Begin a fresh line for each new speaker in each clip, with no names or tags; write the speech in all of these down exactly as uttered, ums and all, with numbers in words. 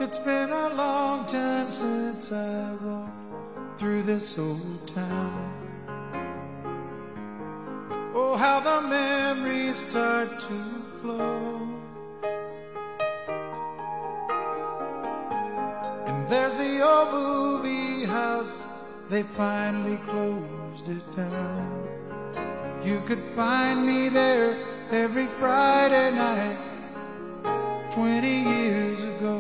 It's been a long time since I walked through this old town. Oh, how the memories start to flow. And there's the old movie house, they finally closed it down. You could find me there every Friday night twenty years ago.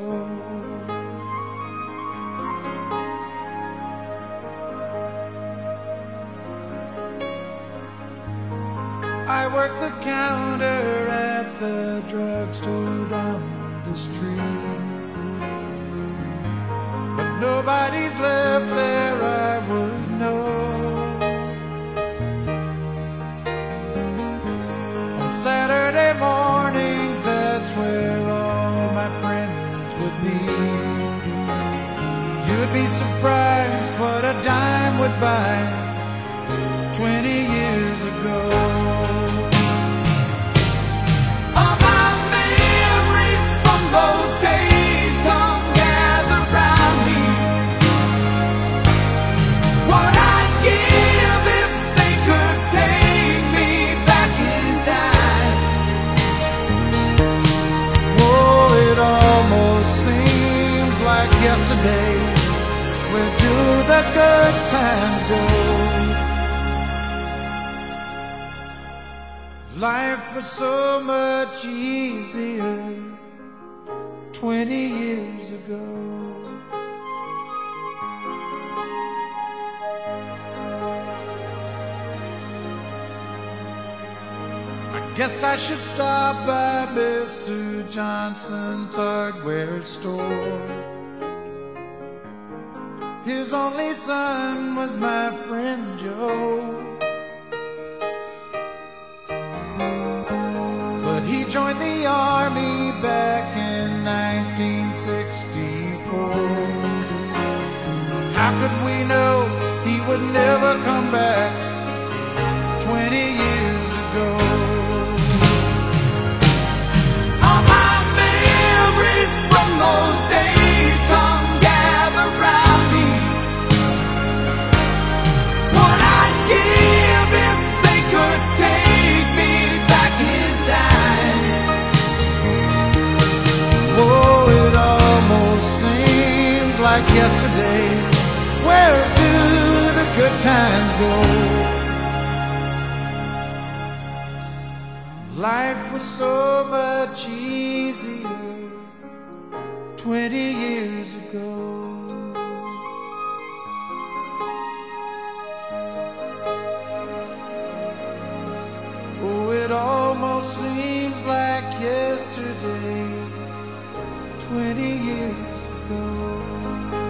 I worked the counter at the drugstore down the street, but nobody's left there I would know. On Saturday mornings, that's where all my friends would meet. You'd be surprised what a dime would buy twenty years ago. All my memories from those days come gather round me. What I'd give if they could take me back in time. Oh, it almost seems like yesterday. Where do the good times go? Life was so much easier twenty years ago. I guess I should stop by Mister Johnson's hardware store. His only son was my friend Joe. He joined the army back in nineteen sixty-four. How could we know he would never come back twenty years ago? All my memories from those days come gather round me. What I'd give if they could take me back in time. Oh, it almost seems like yesterday. Where do the good times go? Life was so much easier twenty years ago. Oh, it almost seems like yesterday twenty years ago.